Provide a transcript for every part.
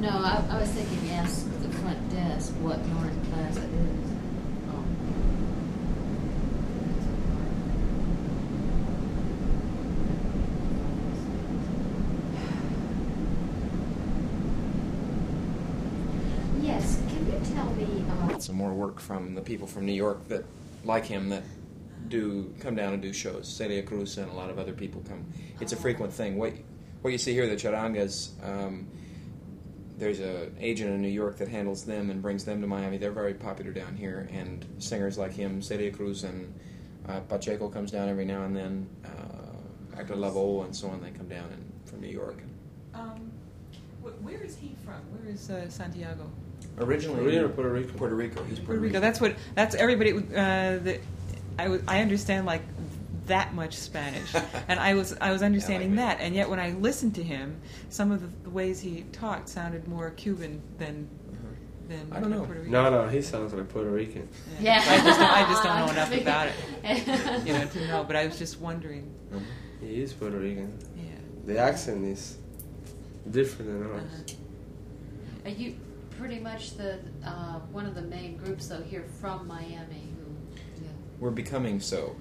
No, I was thinking ask the front desk what Norton Plaza is. Oh. Yes, can you tell me? Some more work from the people from New York that like him that do come down and do shows. Celia Cruz and a lot of other people come. It's a frequent thing. What you see here, the charangas, there's an agent in New York that handles them and brings them to Miami. They're very popular down here, and singers like him, Celia Cruz and Pacheco comes down every now and then, Hector Lavoe and so on, they come down from New York. Where is he from? Where is Santiago? Originally Puerto Rico. Puerto Rico. He's Puerto Rico. Rico. That's everybody. I understand like that much Spanish, and I was understanding that, and yet when I listened to him, some of the ways he talked sounded more Cuban than I don't know. Puerto Rican. No, he sounds like Puerto Rican. Yeah. I just don't know enough about it, to know. But I was just wondering. He is Puerto Rican. Yeah. The accent is different than ours. Are you pretty much the one of the main groups though here from Miami? We're becoming so.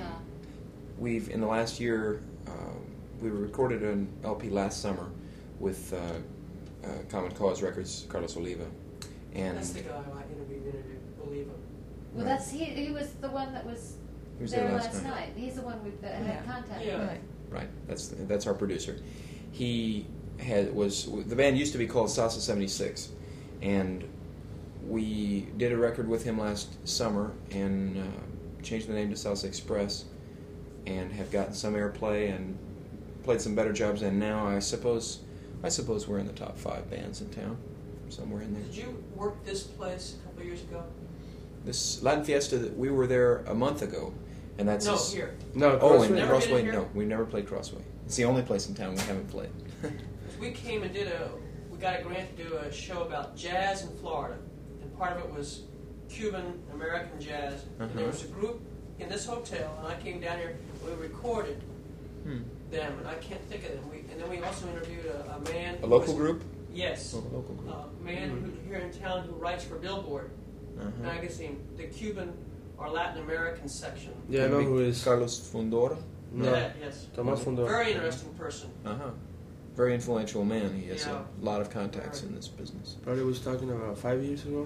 We've in the last year we recorded an LP last summer with Common Cause Records, Carlos Oliva, and that's the guy I interviewed, Oliva. Well, right. He was the one that was there last night. He's the one that had contact. Yeah. Right. That's our producer. He the band used to be called Salsa 76, and we did a record with him last summer and changed the name to Salsa Express, and have gotten some airplay and played some better jobs. And now I suppose we're in the top 5 bands in town, somewhere in there. Did you work this place a couple of years ago? This Latin Fiesta, we were there a month ago, and that's here. No, Oh, Crossway. in Never Crossway? been in here? No, we've never played Crossway. It's the only place in town we haven't played. We came and we got a grant to do a show about jazz in Florida, and part of it was Cuban American jazz. And there was a group in this hotel, and I came down here. We recorded them, and I can't think of them. And then we also interviewed a man. A local group? Yes, Oh, a local group. a man here in town who writes for Billboard magazine, the Cuban or Latin American section. Yeah, I know who is. Carlos Fundora? No. Yeah, yes. Tomás Fundora. Very interesting person. Very influential man. He has Yeah. a lot of contacts in this business. Probably was talking about 5 years ago.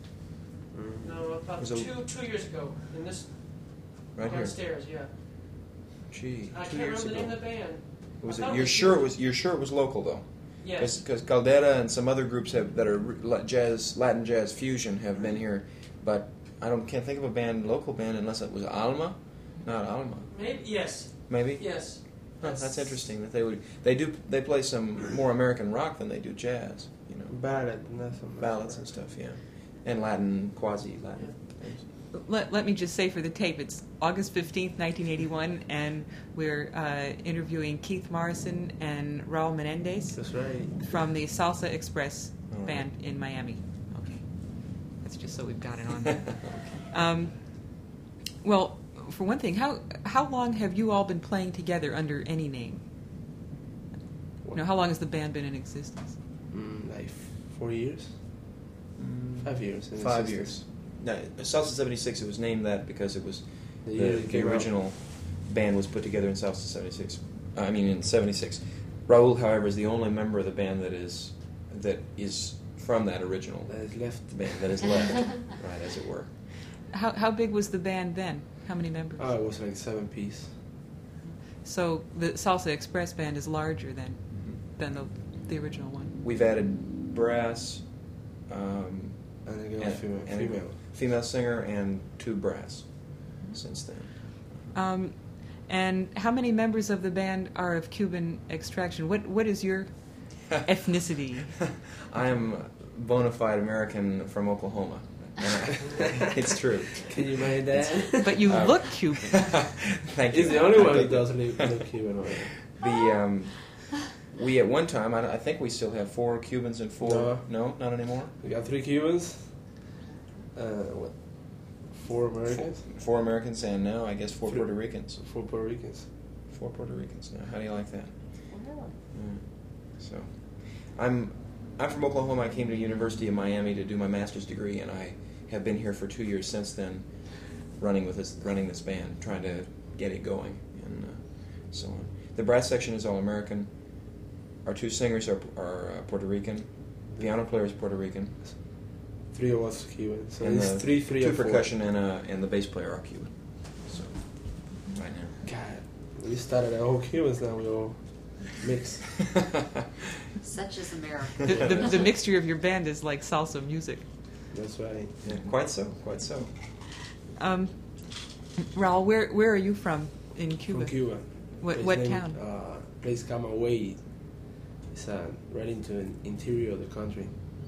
No, about Was it- 2 years ago in this Right here. downstairs. Yeah. Gee, I 2 can't years remember the name ago. of the band. Was I thought it? it You're was sure Cuban. You're sure it was local though? Yes. Because Caldera and some other groups that are Latin jazz fusion have been here, but can't think of a local band unless it was Alma, not Alma. Maybe yes. Maybe. Yes. Huh, that's interesting that they play some more American rock than they do jazz, Ballad, that's some ballads and stuff, yeah, and Latin, quasi-Latin things. Let me just say for the tape, it's August 15th, 1981, and we're interviewing Keith Morrison and Raul Menendez. That's right. From the Salsa Express All right. band in Miami. Okay. That's just so we've got it on there. Well, for one thing, how long have you all been playing together under any name? How long has the band been in existence? Like 4 years? 5 years. 5 years. No, Salsa 76, it was named that because it was the original band was put together in Salsa 76. In 76. Raul, however, is the only member of the band that is from that original That is left. band that is left, right, as it were. How big was the band then? How many members? Oh, it was like 7-piece. So the Salsa Express band is larger than the original one. We've added brass, And then female singer, and 2 brass since then. And how many members of the band are of Cuban extraction? What is your ethnicity? I am bona fide American from Oklahoma. It's true. Can you imagine that? But you look Cuban. Thank you. He's the only one who doesn't look Cuban. Right? We at one time, I think we still have 4 Cubans and 4. No, not anymore. We got 3 Cubans. 4 Americans. 4 Americans, and now I guess 4 Puerto Ricans. 4 Puerto Ricans. 4 Puerto Ricans now. How do you like that? So, I'm I'm from Oklahoma. I came to the University of Miami to do my master's degree, and I have been here for 2 years since then, running this band, trying to get it going, and so on. The brass section is all American. Our 2 singers are Puerto Rican. Piano player is Puerto Rican. 3 of us Cuban. So And it's the 3, 3, 2 or 4. percussion and the bass player are Cuban. So right now. God, we started all Cubans, now we all mix. Such is America. The mixture of your band is like salsa music. That's right. Yeah, quite so, quite so. Raul, where are you from in Cuba? From Cuba. What Place named, town? Place Camagüey. It's right into the interior of the country.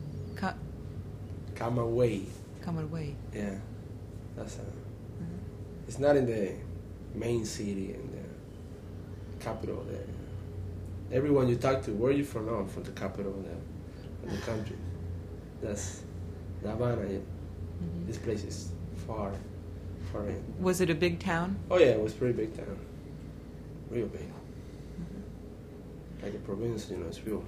Camagüey. Come away. Yeah, that's It's not in the main city and the capital there. Everyone you talk to, where are you from? Oh, I'm from the capital of the country. That's La Habana. Yeah. Mm-hmm. This place is far in. Was it a big town? Oh yeah, it was pretty big town. Real big. Like a province, it's real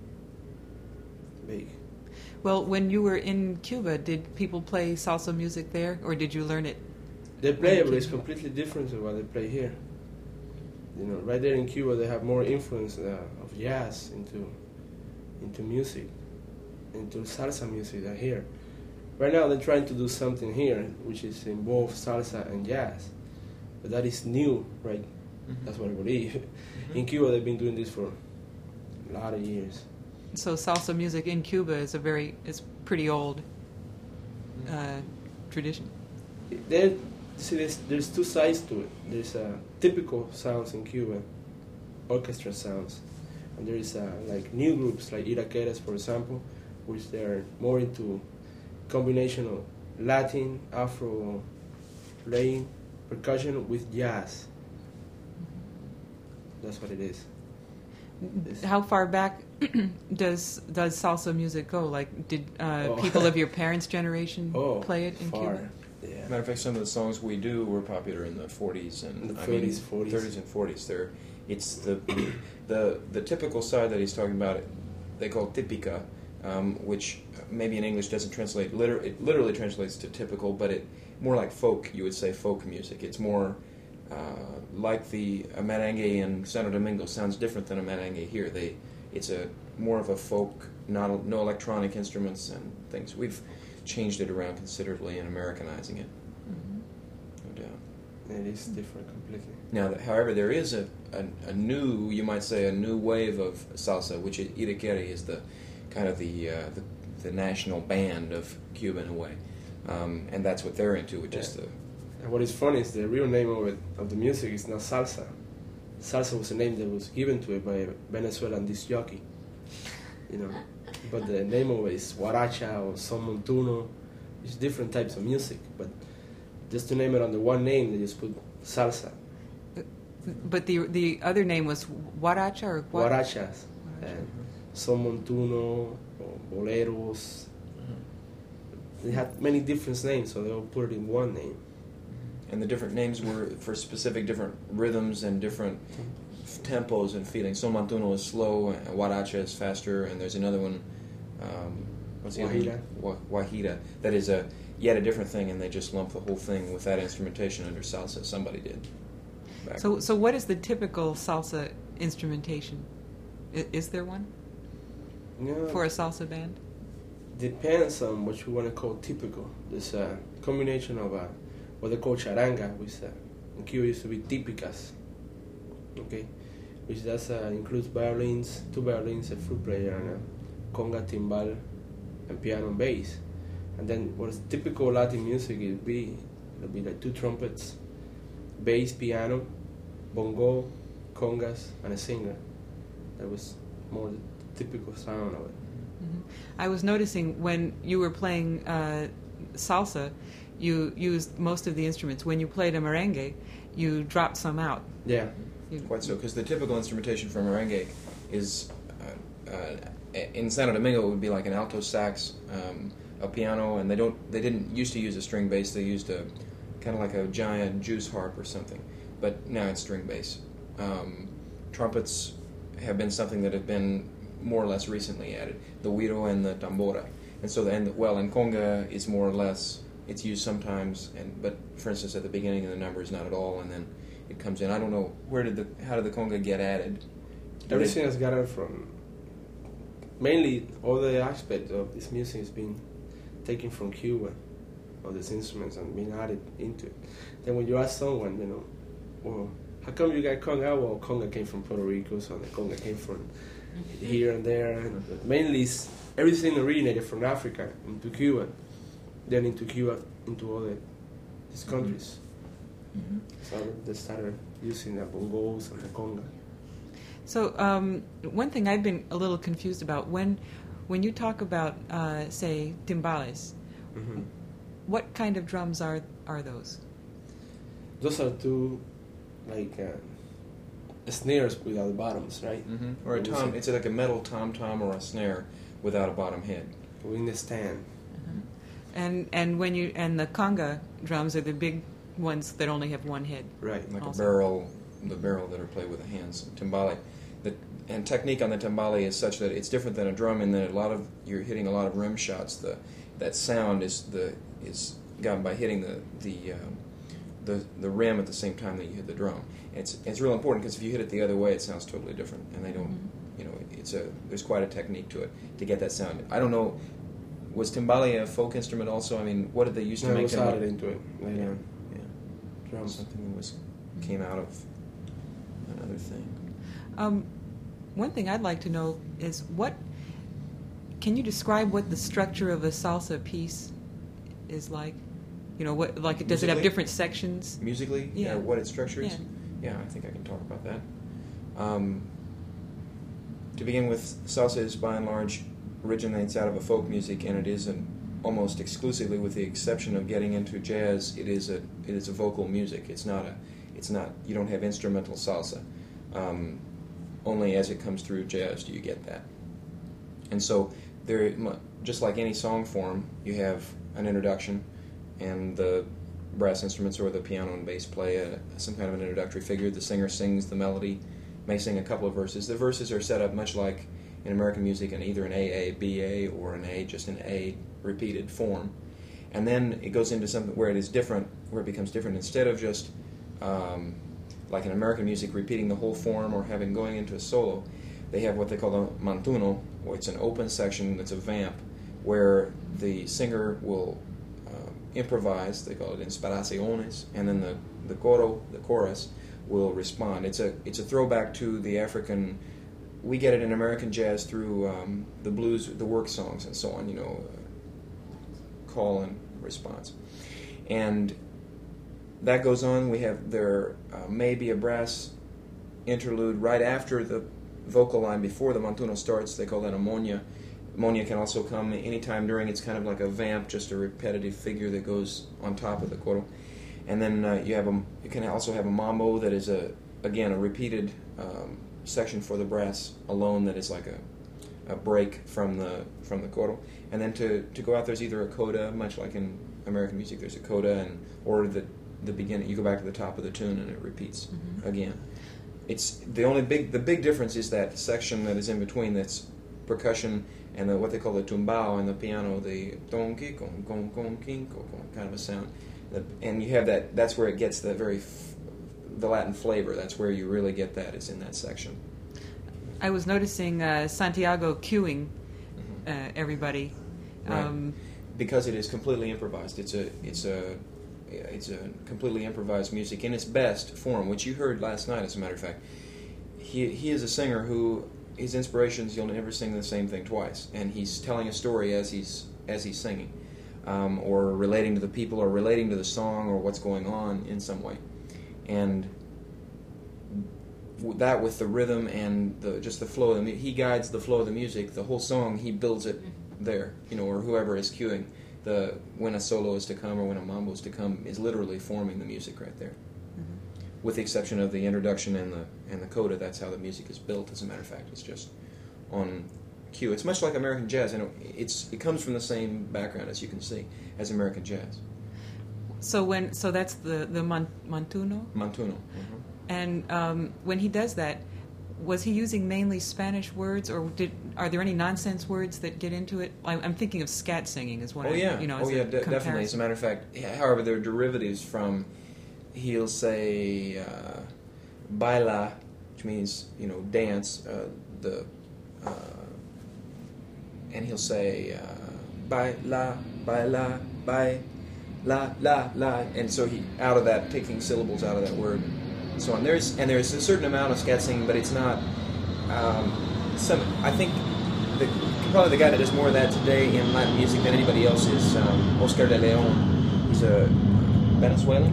big. Well, when you were in Cuba, did people play salsa music there, or did you learn it? They play it, but it's completely different to what they play here. Right there in Cuba, they have more influence of jazz into music, into salsa music than here. Right now, they're trying to do something here, which is involve salsa and jazz, but that is new, right? Mm-hmm. That's what I believe. Mm-hmm. In Cuba, they've been doing this for a lot of years. So salsa music in Cuba is pretty old tradition. There's 2 sides to it. There's typical sounds in Cuba, orchestra sounds, and there is like new groups like Iraqueras, for example, which they're more into combination of Latin, Afro, playing percussion with jazz. That's what it is. How far back does salsa music go? Like, did people of your parents' generation play it in far. Cuba? Yeah. Matter of fact, some of the songs we do were popular in the 40s and In the 30s, 40s. 30s and 40s. It's the typical side that he's talking about. They call típica, which maybe in English doesn't translate. It literally translates to typical, but it more like folk. You would say folk music. It's more like a merengue in Santo Domingo sounds different than a merengue here. It's more of a folk, no electronic instruments and things. We've changed it around considerably and Americanizing it, no doubt. It is different completely. Now, however, there is a new, you might say, a new wave of salsa, which is Iraquere is the kind of the national band of Cuba in a way, and that's what they're into, which is the. And what is funny is the real name of the music is not salsa. Salsa was a name that was given to it by a Venezuelan disc jockey, But the name of it is guaracha or son montuno. It's different types of music, but just to name it under one name, they just put salsa. But the other name was guaracha or Guarachas, and son montuno or boleros. They had many different names, so they all put it in one name. And the different names were for specific different rhythms and different tempos and feelings. Son montuno is slow, and guaracha is faster, and there's another one. What's the Guajira. other one? Guajira. That is yet a different thing, and they just lump the whole thing with that instrumentation under salsa. Somebody did. So what is the typical salsa instrumentation? Is there one for a salsa band? Depends on what you want to call typical. There's a combination of what they call charanga, which in Cuba used to be típicas, okay, which includes violins, 2 violins, a flute player, and a conga, timbal, and piano and bass. And then what's typical Latin music it'll be like 2 trumpets, bass, piano, bongo, congas, and a singer. That was more the typical sound of it. Mm-hmm. I was noticing when you were playing salsa, you used most of the instruments. When you played a merengue, you dropped some out. Yeah. Quite so, because the typical instrumentation for merengue is, in Santo Domingo, it would be like an alto sax, a piano, and they didn't used to use a string bass. They used a kind of like a giant juice harp or something, but now it's string bass. Trumpets have been something that have been more or less recently added, the güiro and the tambora. And so, and conga is more or less, it's used sometimes, but for instance, at the beginning of the numbers, not at all, and then it comes in. I don't know, how did the conga get added? Everything has gotten from, mainly all the aspects of this music has been taken from Cuba, all these instruments, and being added into it. Then when you ask someone, well, how come you got conga? Well, conga came from Puerto Rico, so the conga came from here and there. And mainly, everything originated from Africa into Cuba, then into Cuba, into all these countries. Mm-hmm. So they started using the bongos and the conga. So one thing I've been a little confused about, when you talk about, say, timbales, Mm-hmm. what kind of drums are those? Those are two, snares without bottoms, right? Mm-hmm. Or a tom, it's like a metal tom-tom or a snare without a bottom head. In the stand. And the conga drums are the big ones that only have one head. Right. Like Also. the barrel that are played with the hands. Timbale. And technique on the timbale is such that it's different than a drum in that you're hitting a lot of rim shots. That sound is gotten by hitting the rim at the same time that you hit the drum. And it's real important because if you hit it the other way, it sounds totally different. And they don't, there's quite a technique to it to get that sound. I don't know, was timbale a folk instrument also? I mean, what did they used to make? It was added into it later. Yeah. Drums. Something that came out of another thing. One thing I'd like to know is can you describe what the structure of a salsa piece is like? Does it have different sections? Musically? Yeah. What its structure is? Yeah. Yeah, I think I can talk about that. To begin with, salsa is by and large originates out of a folk music, and it is almost exclusively, with the exception of getting into jazz, it is a vocal music. It's not. You don't have instrumental salsa. Only as it comes through jazz do you get that. And so, just like any song form, you have an introduction, and the brass instruments or the piano and bass play some kind of an introductory figure. The singer sings the melody, may sing a couple of verses. The verses are set up much like in American music in either an AA, BA, or an A, just an A repeated form. And then it goes into something where it is different, where it becomes different. Instead of just like in American music repeating the whole form or going into a solo, they have what they call the mantuno, or it's an open section that's a vamp, where the singer will improvise. They call it inspiraciones, and then the coro, the chorus, will respond. It's a throwback to the African. We get it in American jazz through the blues, the work songs, and so on. Call and response, and that goes on. There may be a brass interlude right after the vocal line before the mantuno starts. They call that a moña. Moña can also come anytime during. It's kind of like a vamp, just a repetitive figure that goes on top of the coro. And then you can also have a mambo that is a repeated section for the brass alone, that is like a break from the coro. And then to go out, there's either a coda, much like in American music, there's a coda, or the beginning. You go back to the top of the tune and it repeats again. It's the big difference is that section that is in between, that's percussion and what they call the tumbao, and the piano, the don ki con con con kin con kind of a sound. And you have that. That's where it gets the Latin flavor. That's where you really get that. Is in that section. I was noticing Santiago cueing everybody, right. Because it is completely improvised. It's a completely improvised music in its best form, which you heard last night. As a matter of fact, he is a singer who his inspirations, you'll never sing the same thing twice, and he's telling a story as he's singing. Or relating to the people, or relating to the song, or what's going on in some way, and that with the rhythm and just the flow of he guides the flow of the music. The whole song, he builds it there, or whoever is cueing when a solo is to come or when a mambo is to come is literally forming the music right there. With the exception of the introduction and the coda, that's how the music is built. As a matter of fact, it's just on cue. It's much like American jazz, and it comes from the same background, as you can see, as American jazz. So that's the mantuno. Mantuno. And when he does that, was he using mainly Spanish words, or are there any nonsense words that get into it? I'm thinking of scat singing as one. Oh yeah, as a definitely. As a matter of fact, however, there are derivatives from. He'll say "baila," which means dance. And he'll say "baila, baila, baila, la, la," and so he out of that, taking syllables out of that word. So on. There's a certain amount of scat singing, but it's not. I think probably the guy that does more of that today in Latin music than anybody else is Oscar de Leon. He's a Venezuelan,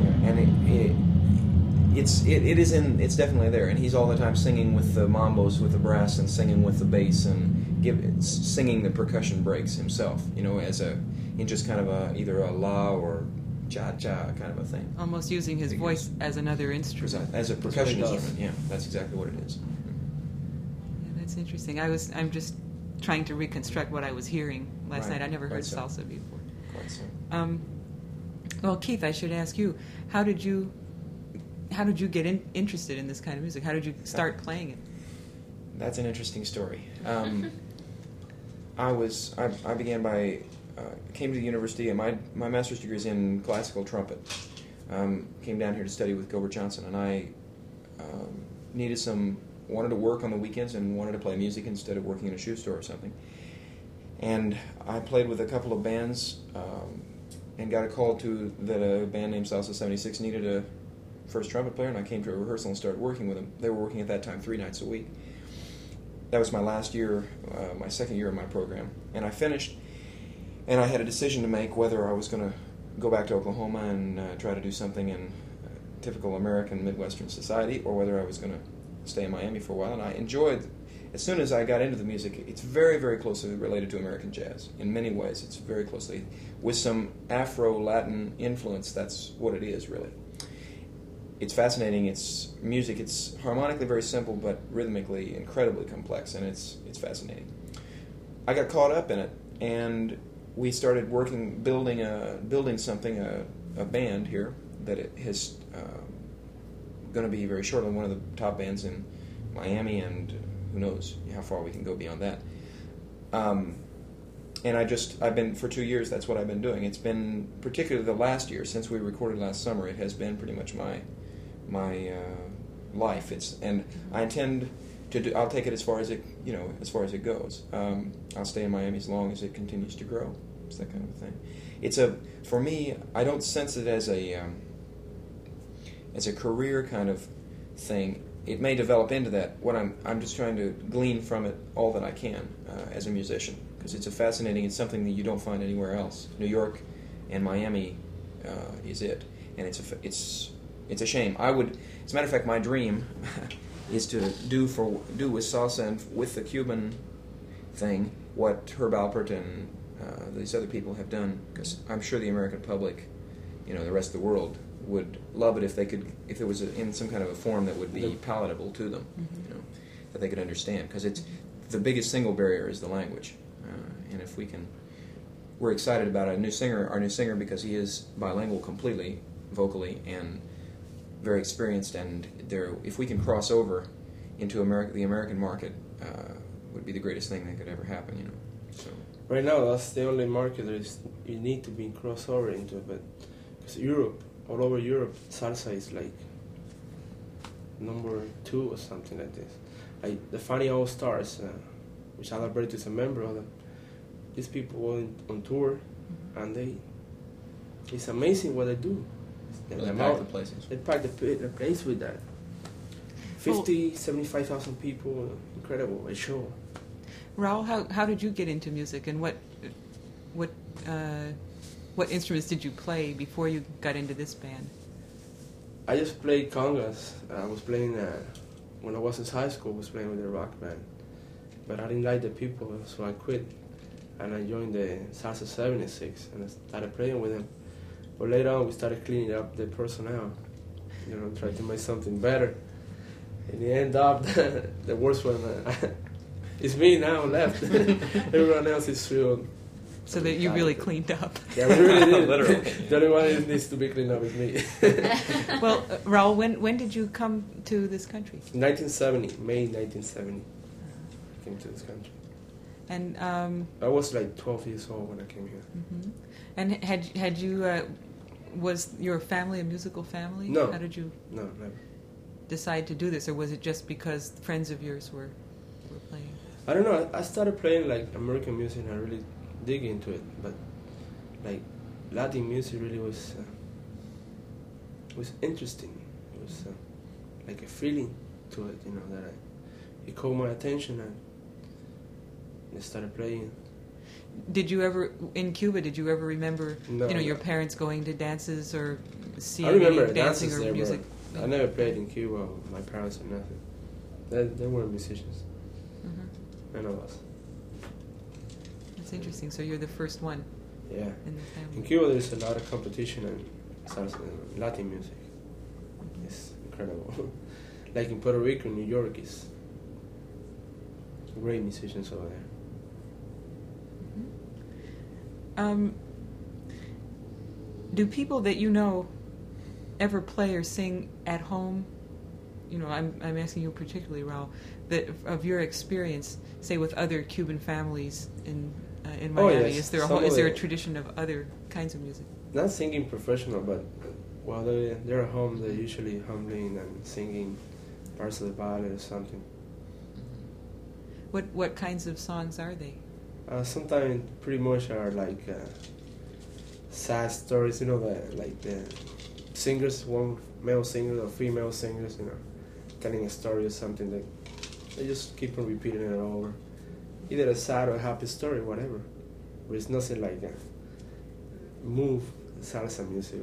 and it's definitely there. And he's all the time singing with the mambos, with the brass, and singing with the bass, and singing the percussion breaks himself. In just kind of either a la or cha-cha kind of a thing. Almost using his voice as another instrument. As a percussion instrument, yeah. That's exactly what it is. Yeah, that's interesting. I'm just trying to reconstruct what I was hearing last night. I never heard salsa before. Quite so. Well, Keith, I should ask you, how did you get interested in this kind of music? How did you start playing it? That's an interesting story. I began by... came to the university, and my master's degree is in classical trumpet. Came down here to study with Gilbert Johnson, and I wanted to work on the weekends and wanted to play music instead of working in a shoe store or something. And I played with a couple of bands and got a call that a band named Salsa 76 needed a first trumpet player, and I came to a rehearsal and started working with them. They were working at that time 3 nights a week. That was my last year, my second year of my program, and I finished. And I had a decision to make whether I was going to go back to Oklahoma and try to do something in typical American Midwestern society, or whether I was going to stay in Miami for a while. And I enjoyed, as soon as I got into the music, it's very, very closely related to American jazz. In many ways, it's very closely. With some Afro-Latin influence, that's what it is, really. It's fascinating. It's music. It's harmonically very simple, but rhythmically incredibly complex, and it's fascinating. I got caught up in it, and we started building something, a band here that it has going to be very shortly one of the top bands in Miami, and who knows how far we can go beyond that. And I've been, for 2 years, that's what I've been doing. It's been, particularly the last year, since we recorded last summer, it has been pretty much my life. And I intend to I'll take it as far as it goes. I'll stay in Miami as long as it continues to grow. It's that kind of thing. For me, I don't sense it as a career kind of thing. It may develop into that. What I'm just trying to glean from it all that I can as a musician, because it's something that you don't find anywhere else. New York and Miami is it, and it's a shame. As a matter of fact, my dream is to do with salsa and with the Cuban thing what Herb Alpert and these other people have done, because I'm sure the American public, the rest of the world, would love it if it was in some kind of a form that would be palatable to them, that they could understand, because it's the biggest single barrier is the language, and if we're excited about our new singer, because he is bilingual completely, vocally, and very experienced, and if we can cross over into the American market, would be the greatest thing that could ever happen, So. Right now, that's the only market you need to be crossover into, but because all over Europe, salsa is like number 2 or something like this. Like the Funny All Stars, which Adalberto is a member of them. These people go on tour, and it's amazing what they do. They pack the places. They pack the place with that. 75,000 people, incredible, a show. Raul, how did you get into music, and what instruments did you play before you got into this band? I just played congas. I was playing when I was in high school. I was playing with a rock band, but I didn't like the people, so I quit, and I joined the Salsa 76, and I started playing with them. But later on, we started cleaning up the personnel, trying to make something better. And it ended up the worst one. It's me now left. Everyone else is still So that you really cleaned up. Yeah, we really did. Literally. The only one that needs to be cleaned up is me. Well, Raul, when did you come to this country? 1970, May 1970, I came to this country. And I was like 12 years old when I came here. mhm. And had you was your family a musical family? No. How did you No, never. decide to do this, or was it just because friends of yours were playing? I don't know. I started playing like American music and I really dig into it, but like Latin music really was interesting. It was like a feeling to it, you know, that it caught my attention and I started playing. Did you ever in Cuba? Did you ever remember No, your no. parents going to dances or seeing I remember any dancing dances or there, music? but I never played in Cuba with my parents or nothing. They weren't musicians. Mhm. None of us. That's interesting. So you're the first one Yeah. in the In family. Cuba, there's a lot of competition in salsa, Latin music. It's incredible. Like in Puerto Rico, New York is great musicians over there. Do people that you know ever play or sing at home? You know, I'm asking you particularly, Raul, that of your experience, say with other Cuban families in Oh, Miami. yes. Is there Some of is there a the- tradition of other kinds of music? Not singing professional, but while they're at home, they're usually humming and singing parts of the ballet or something. What kinds of songs are they? Sometimes pretty much are like sad stories, you know, like the singers, one male singer or female singers, you know, telling a story or something that they just keep on repeating it over. Either a sad or a happy story, whatever. But it's nothing like a move salsa music.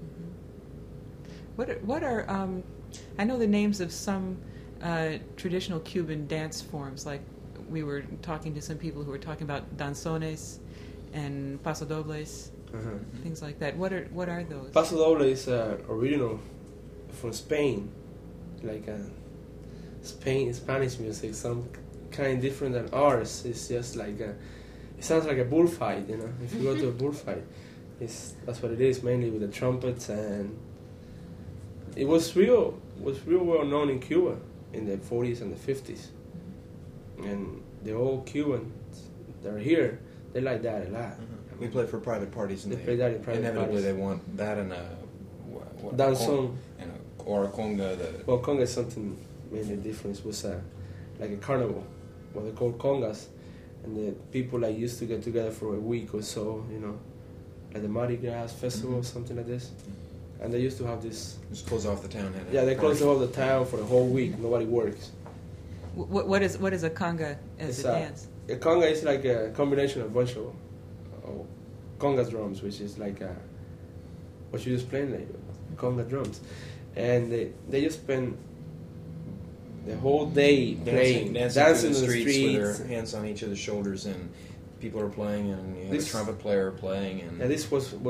What are I know the names of some traditional Cuban dance forms. Like we were talking to some people who were talking about danzones and pasodobles, Uh-huh. things like that. What are those? Paso Doble is original from Spain, like Spanish music, some kind different than ours. It's just like it sounds like a bullfight, you know. If you go to a bullfight, that's what it is, mainly with the trumpets, and it was real well known in Cuba in the 40s and the 50s, and the old Cubans that are here, they like that a lot. We play for private parties, and They play that in private inevitably parties. they want that and a Danzón. or a conga. Well, conga is something mainly different. It was like a carnival, what they call congas, and the people like used to get together for a week or so, you know, like the Mardi Gras festival, something like this. And they used to have this. Just close off the town. had a Yeah, they close party. all the town for the whole week. Nobody works. What is a conga as It's a dance? A conga is like a combination of a bunch of conga drums, which is like what you just playing, like conga drums, and they just spend the whole day playing, dancing through the in the streets with streets. their hands on each other's shoulders, and people are playing, and you have This- a trumpet player playing, and And this was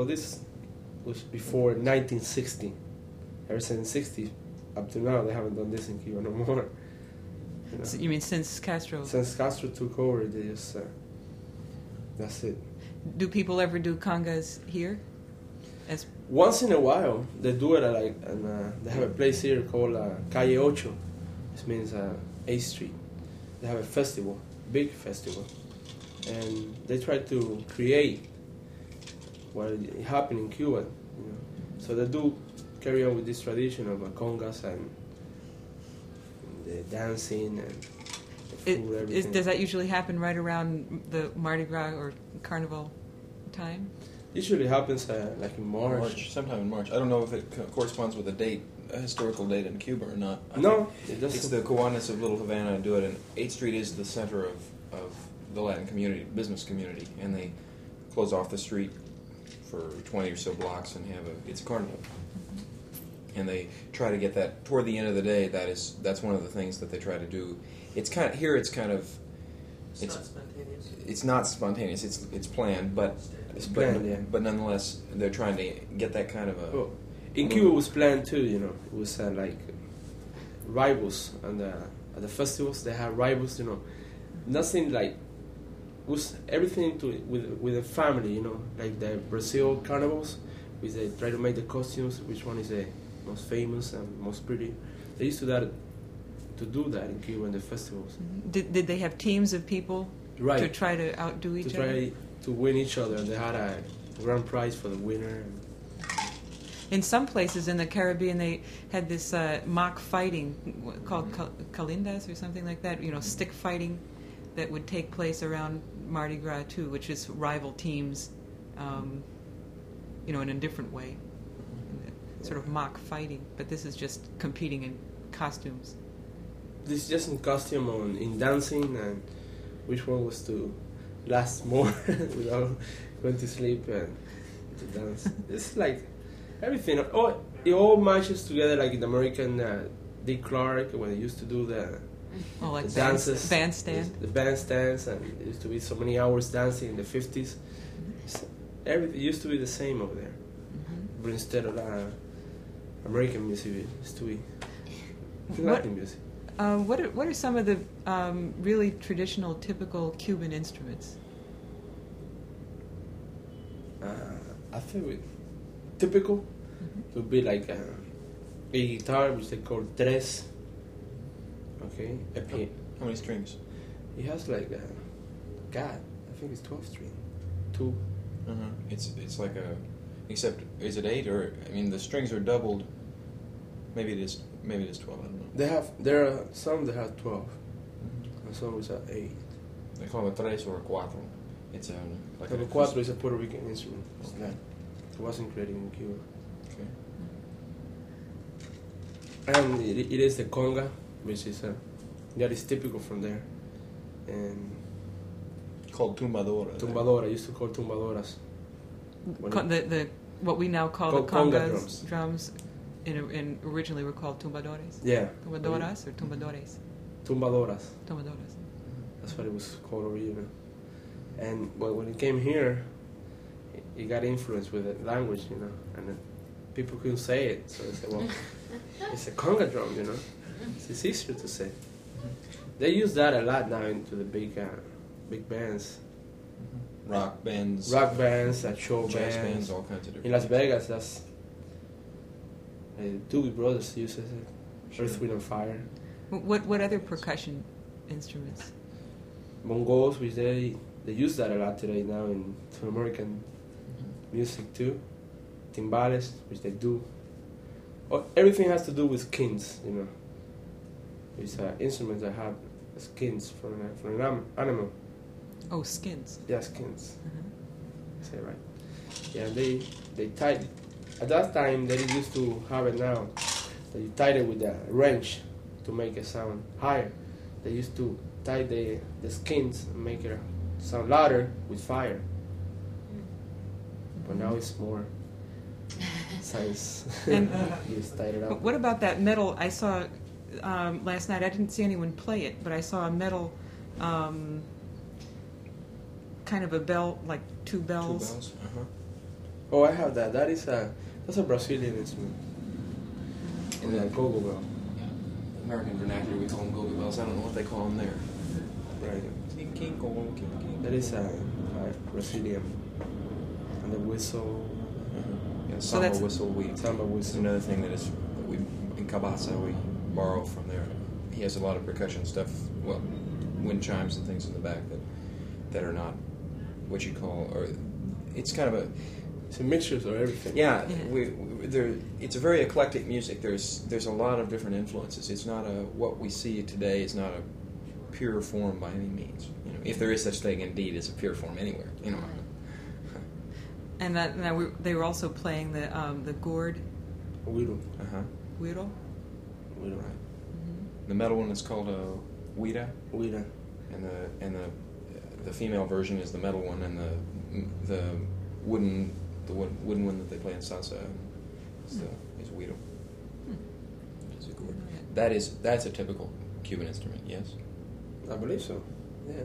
before 1960. Ever since the 60s up to now, they haven't done this in Cuba no more. You know. So you mean since Castro? Since Castro took over, they just that's it. Do people ever do congas here? As Once in a while, they do it and they have a place here called Calle Ocho. This means 8th Street. They have a festival, big festival, and they try to create what happened in Cuba. You know, so they do carry on with this tradition of congas and the dancing and the food, everything. does that usually happen right around the Mardi Gras or Carnival time? Usually happens like in March. sometime in March. I don't know if it corresponds with a historical date in Cuba or not. I No, think it doesn't. it's the Kiwanis of Little Havana do it, and 8th Street is the center of the Latin community, business community, and they close off the street for 20 or so blocks and it's a carnival. And they try to get that toward the end of the day. That's one of the things that they try to do. It's kind of It's not spontaneous. it's not spontaneous. It's planned, but It's planned, yeah. But nonetheless, they're trying to get that kind of a. Oh, in Cuba, it was planned too. You know, it was like rivals, and at the festivals they have rivals. You know, nothing like was everything with the family, you know, like the Brazil carnivals, which they try to make the costumes, which one is the most famous and most pretty. They used to do that in Cuba in the festivals. Did they have teams of people Right. to try to outdo each To other? try to win each other. They had a grand prize for the winner. In some places in the Caribbean, they had this mock fighting called calindas or something like that. You know, stick fighting that would take place around Mardi Gras too, which is rival teams, you know, in a different way, sort of mock fighting. But this is just competing in costumes. This is just in costume or in dancing, and which one was to last more without going to sleep and to dance. It's like everything. Oh, it all matches together like in the American Dick Clark when they used to do the Oh, like the dances, bandstand. the bandstands, and it used to be so many hours dancing in the 50s. Everything used to be the same over there, but instead of American music, it used to be Latin music. What are some of the really traditional, typical Cuban instruments? I think typical would be like a guitar, which they call tres. Okay, How many strings? it has like I think it's 12 string, 2. It's like a, except is it 8 or I mean the strings are doubled. Maybe it is 12. I don't know. There are some that have 12, and some is at 8. They call it a tres or a cuatro. It's like The cuatro is a Puerto Rican instrument. It's Okay. not. It wasn't created in Cuba. Okay. And it is the conga, which is that is typical from there. And Called tumbadora. tumbadora, I used to call tumbadoras. The what we now call the Conga congas drums. in originally were called tumbadores. Yeah. Tumbadoras or tumbadores? Tumbadoras. Tumbadoras. That's what it was called originally. And when it came here, it got influenced with the language, you know, and then people couldn't say it, so they said, well, it's a conga drum, you know. It's easier to say. They use that a lot now into the big bands. Rock bands, Show jazz bands. bands, all kinds of different. In Las Vegas, that's Doobie Brothers uses it. Sure. Earth, Wind and Fire. What other percussion instruments? Bongos, which they use that a lot today now in some American music too. Timbales, which they do. Everything has to do with skins, you know. It's instruments that have skins from an animal. Oh, skins. Yeah, skins. Say it right. Yeah, they tied. At that time, they didn't used to have it now. That you tied it with a wrench to make it sound higher. They used to tie the skins and make it sound louder with fire. But now it's more science. And You just tied it up. what about that metal? I saw last night. I didn't see anyone play it, but I saw a metal kind of a bell, like two bells. 2 bells. Oh, I have that. That's a Brazilian instrument. And a go-go bell. American vernacular, we call them go-go bells. I don't know what they call them there. Right. That That is a Brazilian. And the whistle. Yeah, So samba that's- whistle. Samba It's whistle. another thing that we in Cabasa we borrow from there. He has a lot of percussion stuff. Well, wind chimes and things in the back that are not what you call, or it's kind of a. It's a mixture of everything. Yeah, Yeah. it's a very eclectic music. There's a lot of different influences. It's not what we see today is not a pure form by any means. You know, if there is such thing indeed as a pure form anywhere. You know. And they were also playing the gourd, Guiro. guiro. Guiro. Right. The metal one is called a huira, Guira. and the female version is the metal one, and the wooden one that they play in salsa is huiro. Which is a gourd. That's a typical Cuban instrument. Yes. I believe so. Yeah.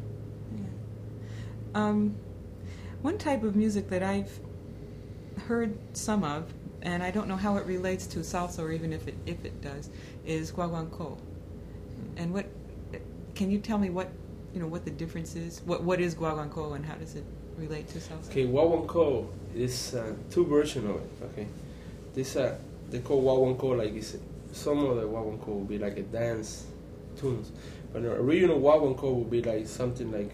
One type of music that I've heard some of, and I don't know how it relates to salsa or even if it does, is guaguancó. And can you tell me what what the difference is? What is guaguancó and how does it relate to salsa? Okay, guaguancó is two versions of it. Okay, this they call guaguancó like some of the guaguancó will be like a dance tunes, but the original guaguancó will be like something like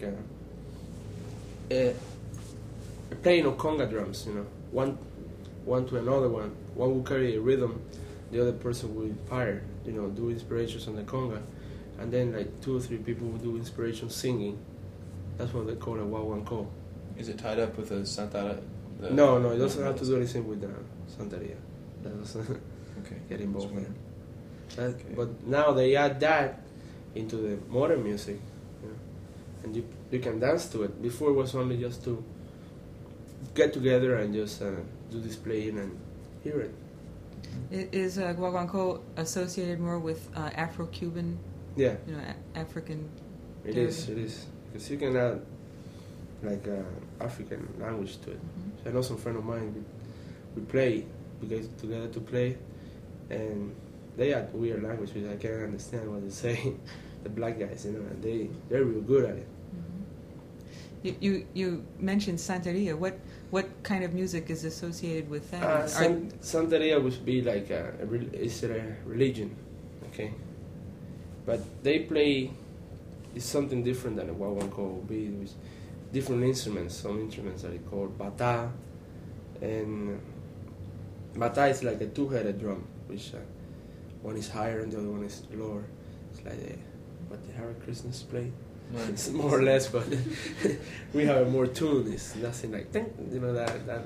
a playing of conga drums. One to another one. One will carry a rhythm, the other person will fire. Do inspirations on the conga, and then like 2 or 3 people will do inspiration singing. That's what they call a guaguancó. Is it tied up with a Santa? No, it doesn't have to do anything with the Santeria. That doesn't Okay. get involved That's in weird. that. Okay. But now they add that into the modern music, and you can dance to it. Before it was only just to get together and just do this playing and hear it. Is guaguancó associated more with Afro-Cuban, Yeah, African? it is, because you can add like African language to it. Mhm. So I know some friend of mine, we play, we get together to play, and they add weird language which I can't understand what they say. The black guys, and they're real good at it. Mm-hmm. You mentioned Santeria. What kind of music is associated with that? Santeria would be like it's a religion, okay? But they play, it's something different than a guaguancó would be, with different instruments. Some instruments are called bata, and bata is like a 2-headed drum, which one is higher and the other one is lower. It's like what the Hare Krishnas play. Right. It's more or less, but we have more tune. It's nothing like that.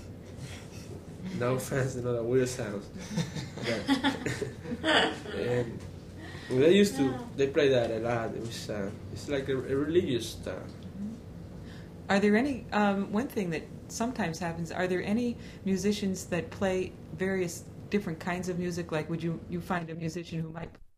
No offense, that weird sounds. And they play that a lot. It was it's like a religious. Are there any one thing that sometimes happens? Are there any musicians that play various different kinds of music? Like, would you find a musician who might